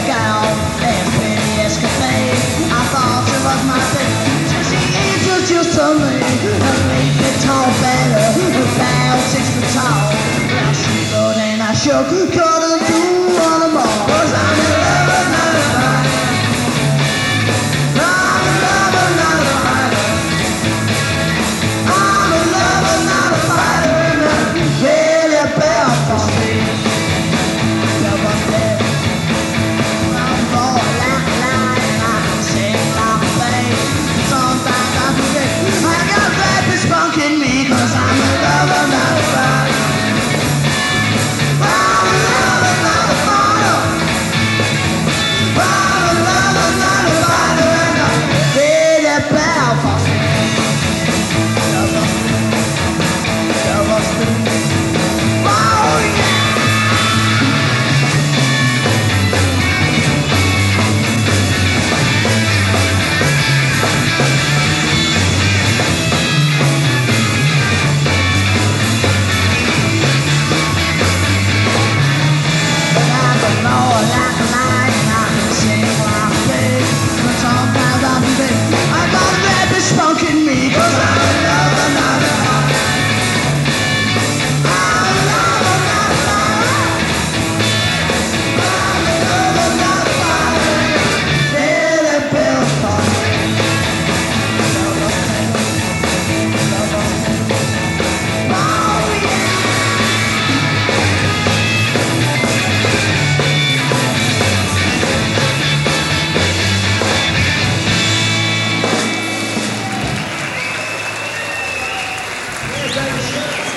gal in pretty escapade. I thought it was my thing till she introduced to me. A 8 feet tall better, about 6 feet tall. Well, she good and I sure couldn't do one of more. 'Cause I'm in love, not a fighter. I'm in love, not a fighter. I'm in love, not a fighter. And I really fell for me. David Shannon.